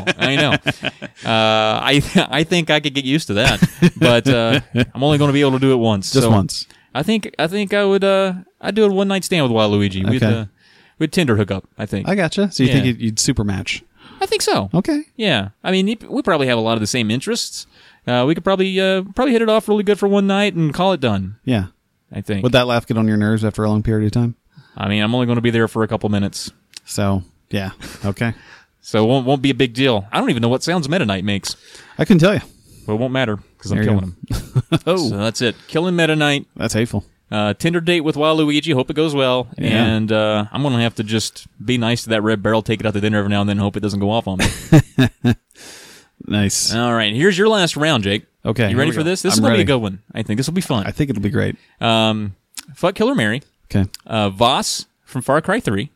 I think I could get used to that, but I'm only going to be able to do it once. Just once. I think I would. I'd do a one night stand with Waluigi. Okay. We'd Tinder hook up. I think. I gotcha. So you Yeah. think you'd super match? I think so. Okay. Yeah. I mean, we probably have a lot of the same interests. We could probably hit it off really good for one night and call it done. Yeah. I think. Would that laugh get on your nerves after a long period of time? I mean, I'm only going to be there for a couple minutes, So, yeah. Okay. so it won't be a big deal. I don't even know what sounds Meta Knight makes, I couldn't tell you. but it won't matter because I'm There you killing him. So that's it. Killing Meta Knight. That's hateful. Tinder date with Waluigi. Hope it goes well. Yeah. And I'm going to have to just be nice to that red barrel, take it out to dinner every now and then, hope it doesn't go off on me. Nice. All right. Here's your last round, Jake. Okay. You here ready we for go. this? This I'm is going to be ready. a good one. I think this will be fun. I think it'll be great. Fuck, Kill, or Marry. Okay. Voss from Far Cry 3.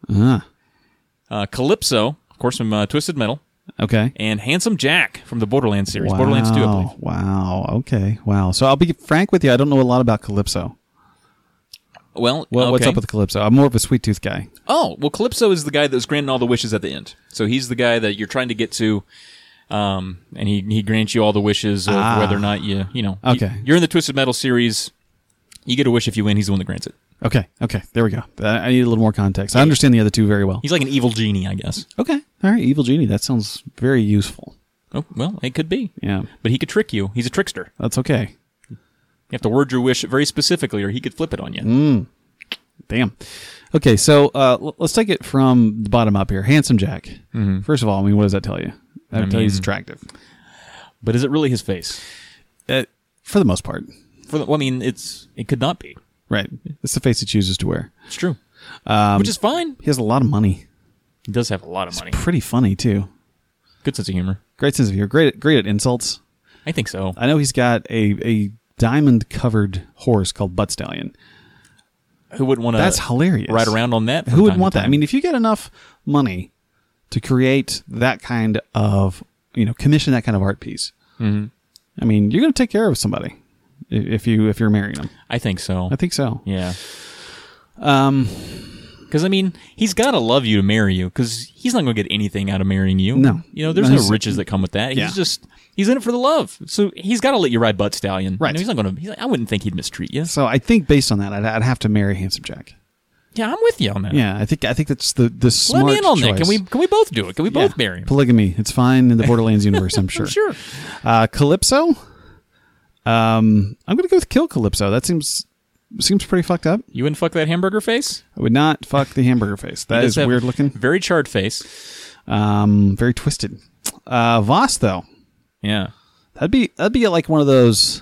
Calypso, of course, from Twisted Metal. Okay. And Handsome Jack from the Borderlands series. Borderlands 2, I believe. Wow. Okay. Wow. So I'll be frank with you. I don't know a lot about Calypso. Well, What's okay. up with Calypso? I'm more of a Sweet Tooth guy. Oh, well, Calypso is the guy that was granting all the wishes at the end. So he's the guy that you're trying to get to, and he grants you all the wishes of whether or not Okay. You're in the Twisted Metal series. You get a wish if you win. He's the one that grants it. Okay. There we go. I need a little more context. I understand the other two very well. He's like an evil genie, I guess. Okay. All right. Evil Genie. That sounds very useful. Oh, well, it could be. Yeah. But he could trick you. He's a trickster. That's okay. You have to word your wish very specifically, or he could flip it on you. Damn. Okay, so let's take it from the bottom up here. Handsome Jack. First of all, I mean, what does that tell you? That tell you he's attractive. But is it really his face? For the most part. It could not be. Right. It's the face he chooses to wear. It's true. Which is fine. He has a lot of money. He does have a lot of money. Pretty funny, too. Good sense of humor. Great sense of humor. Great at insults. I think so. I know he's got a diamond-covered horse called Butt Stallion. Who wouldn't want to That's hilarious. ride around on that? Who would want that? I mean, if you get enough money to create that kind of, commission that kind of art piece, I mean, you're going to take care of somebody if you're marrying them. I think so. I think so. Yeah. Because, I mean, he's got to love you to marry you, because he's not going to get anything out of marrying you. No. There's no riches that come with that. Yeah. He's in it for the love. So he's got to let you ride Butt Stallion. Right. He's not going to, I wouldn't think he'd mistreat you. So I think based on that, I'd have to marry Handsome Jack. Yeah, I'm with you on that. Yeah, I think that's the smart Let me in on choice. that. Can we both do it? Can we both marry him? Polygamy. It's fine in the Borderlands universe, I'm sure. Sure. Calypso? I'm going to go with kill Calypso. That seems pretty fucked up. You wouldn't fuck that hamburger face? I would not fuck the hamburger face. That is weird looking. Very charred face. Very twisted. Voss, though. Yeah. That'd be like one of those,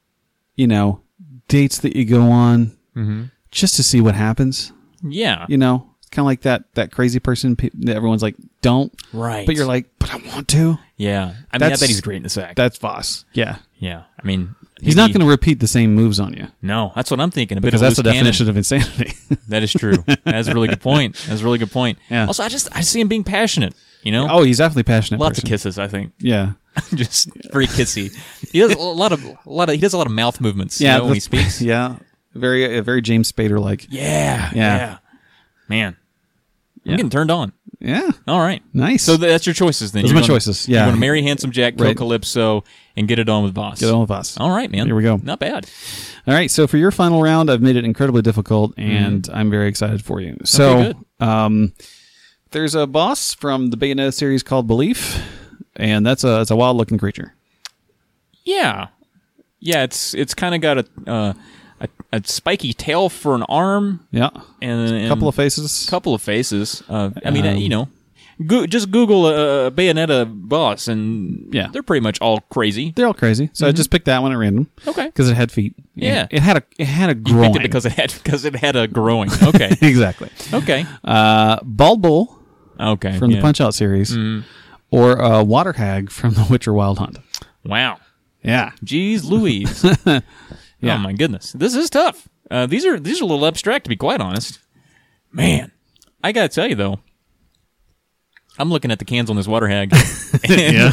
dates that you go on just to see what happens. Yeah. It's kind of like that crazy person that everyone's like, don't. Right. But you're like, but I want to. Yeah. I bet he's great in this act. That's Voss. Yeah. Yeah. I mean, He's not going to repeat the same moves on you. No, that's what I'm thinking. Because that's the definition of insanity. That is true. That's a really good point. Yeah. Also, I see him being passionate. Oh, he's definitely passionate. Lots person. of kisses, I think. Yeah. Just very kissy. He does a lot of mouth movements. When he speaks. Yeah. Very James Spader like. Yeah. Man, I'm getting turned on. Yeah. All right. Nice. So that's your choices then. Those are my choices. Yeah. You want to marry Handsome Jack, kill Right. Calypso, and get it on with Voss. Get on with Voss. All right, man. Here we go. Not bad. All right. So for your final round, I've made it incredibly difficult, and I'm very excited for you. So, there's a boss from the Bayonetta series called Belief, and that's a wild looking creature. Yeah. Yeah. It's kind of got a spiky tail for an arm. Yeah. And Couple of faces. Couple of faces. I mean, just Google a Bayonetta boss, and Yeah. they're pretty much all crazy. They're all crazy. So I just picked that one at random. Okay. Because it had feet. Yeah. It had a You groin. picked it because it had a growing. Okay. Exactly. Okay. Bald Bull Okay. from the yeah. Punch-Out series, or Water Hag from the Witcher Wild Hunt. Wow. Yeah. Jeez Louise. Yeah. Oh my goodness. This is tough. These are a little abstract, to be quite honest. Man, I gotta tell you though, I'm looking at the cans on this water hag. Yeah.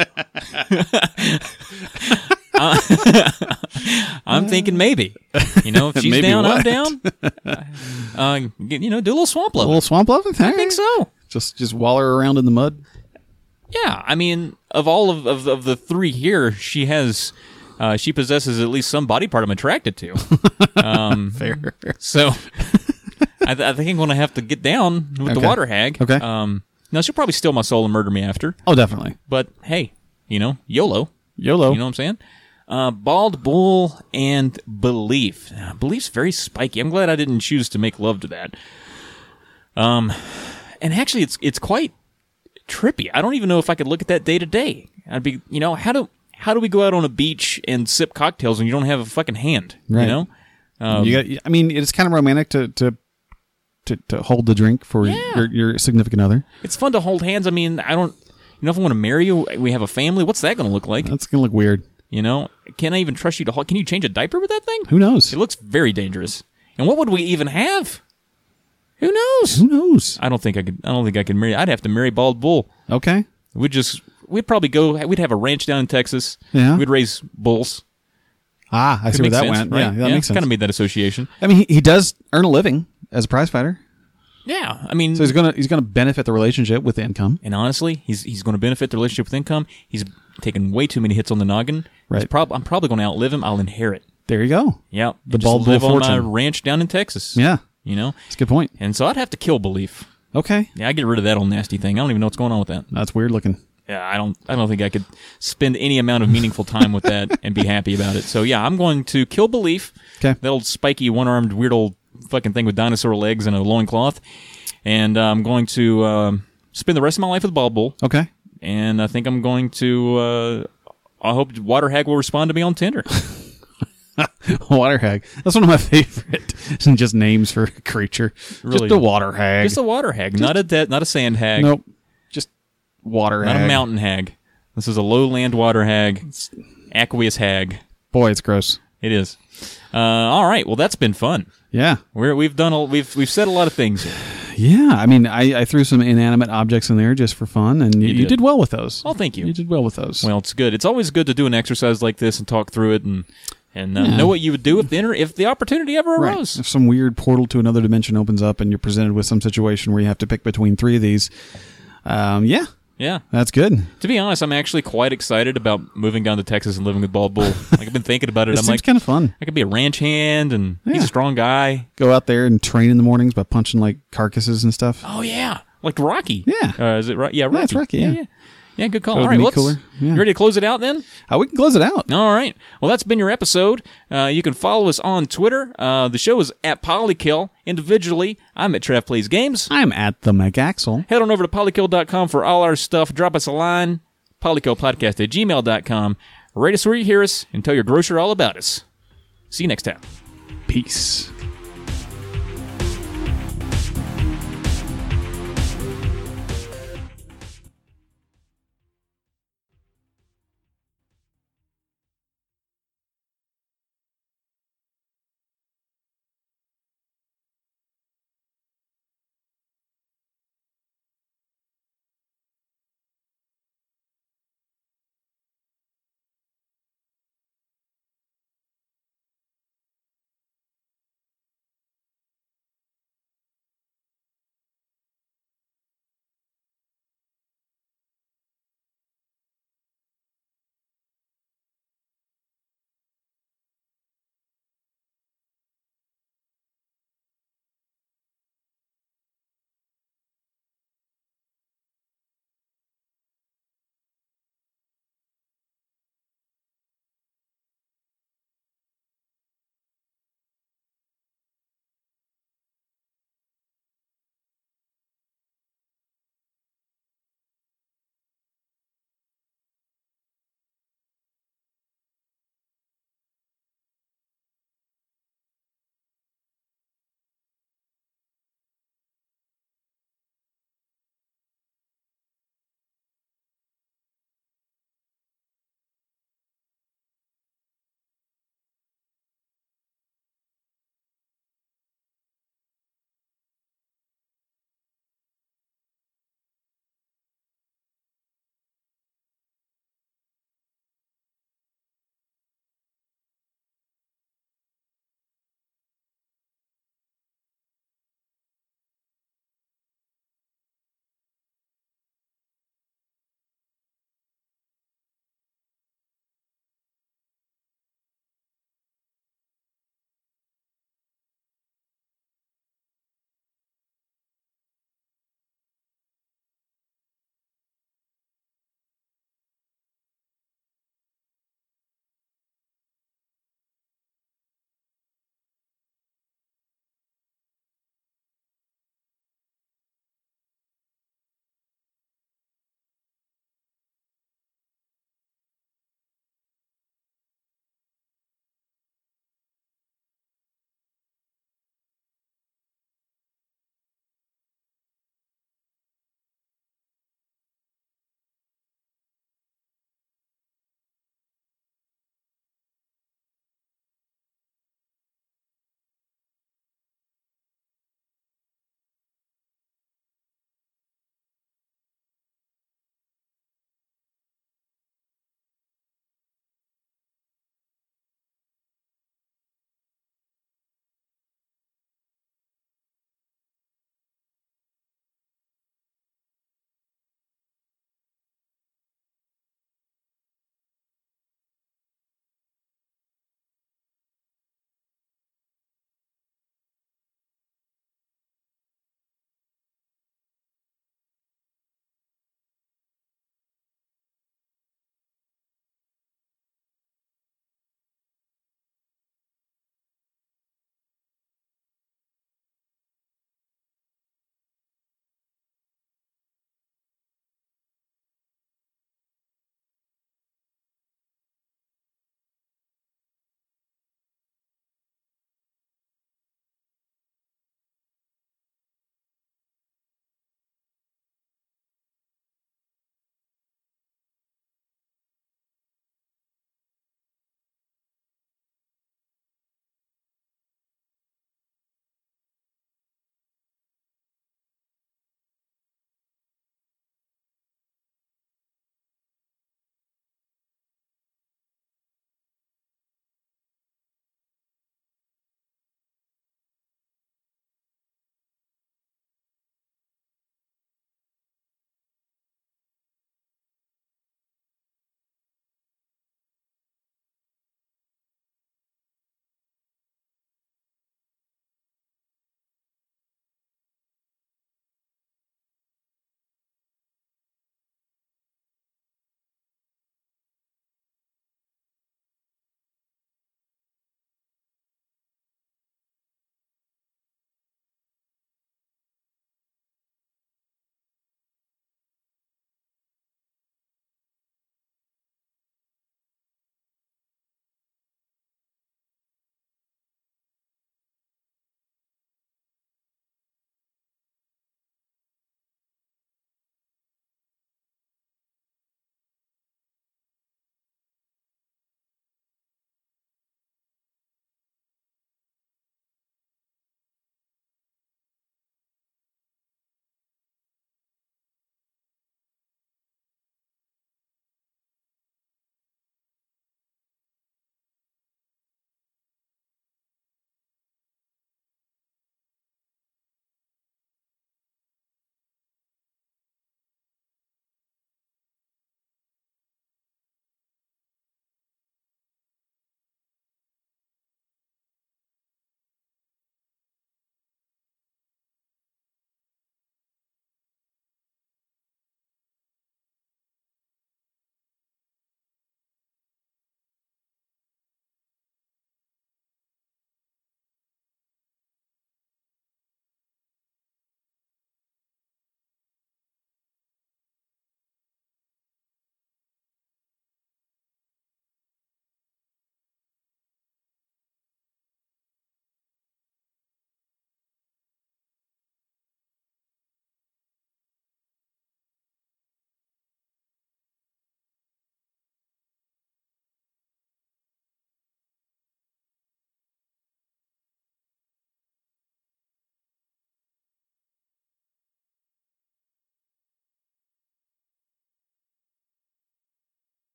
I'm thinking maybe. If she's Maybe down, what? I'm down. Do a little swamp A love. little swamp love? I think so. Just waller around in the mud. Yeah, I mean, of all of the three here, she possesses at least some body part I'm attracted to. Fair. So I think I'm going to have to get down with the Okay. water hag. Okay. Now, she'll probably steal my soul and murder me after. Oh, definitely. But hey, YOLO. YOLO. You know what I'm saying? Bald Bull and Belief. Belief's very spiky. I'm glad I didn't choose to make love to that. And actually, it's quite trippy. I don't even know if I could look at that day to day. I'd be, how do we go out on a beach and sip cocktails when you don't have a fucking hand? Right. You know? It's kind of romantic to hold the drink for your significant other. It's fun to hold hands. I mean, I don't, if I want to marry you, we have a family. What's that going to look like? That's going to look weird. Can I even trust you to hold? Can you change a diaper with that thing? Who knows? It looks very dangerous. And what would we even have? Who knows? Who knows? I don't think I could marry. I'd have to marry Bald Bull. Okay. We'd probably go. We'd have a ranch down in Texas. Yeah. We'd raise bulls. I see where Makes that sense, went. right? Yeah, that makes sense. Kind of made that association. I mean, he does earn a living as a prize fighter, Yeah, I mean, so he's gonna benefit the relationship with the income. and honestly, he's going to benefit the relationship with income. He's taken way too many hits on the noggin. Right. I'm probably going to outlive him. I'll inherit. There you go. Yeah, The just Bald Bull live on my fortune. ranch down in Texas. Yeah, That's that's a good point. and so I'd have to kill Belief. Okay, Yeah, I get rid of that old nasty thing. I don't even know what's going on with that. that's weird looking. Yeah, I don't think I could spend any amount of meaningful time with that and be happy about it. So yeah, I'm going to kill Belief. Okay. That old spiky one-armed weird old fucking thing with dinosaur legs and a loincloth. And I'm going to spend the rest of my life with Bald Bull. Okay. And I think I'm going to I hope Water Hag will respond to me on Tinder. Water hag. That's one of my favorite just names for a creature. Really. Just a water hag. Just a water hag, not a sand hag, Nope. Just water not hag. a mountain hag. This is a lowland water hag, aqueous hag. Boy, it's gross. It is. All right. Well, that's been fun. Yeah. We've said a lot of things here. Yeah. I mean, I threw some inanimate objects in there just for fun, and you did. did well with those. Oh, thank you. You did well with those. Well, it's good. It's always good to do an exercise like this and talk through it and know what you would do if the opportunity ever right. arose. If some weird portal to another dimension opens up and you're presented with some situation where you have to pick between three of these, Yeah. that's good. To be honest, I'm actually quite excited about moving down to Texas and living with Bald Bull. Like, I've been thinking about it. It I'm seems like, kind of fun. I could be a ranch hand, and he's Yeah. a strong guy. Go out there and train in the mornings by punching like carcasses and stuff. Oh yeah, like Rocky. Yeah. Is it right? Yeah, Rocky. it's Rocky, yeah. Yeah, good call. That All would right, be let's. cooler. Yeah. You ready to close it out then? We can close it out. All right. Well, that's been your episode. You can follow us on Twitter. The show is at Polykill. Individually, I'm at Trev Plays Games. I'm at the McAxle. Head on over to polykill.com for all our stuff. Drop us a line, polykillpodcast@gmail.com. Rate us where you hear us and tell your grocer all about us. See you next time. Peace.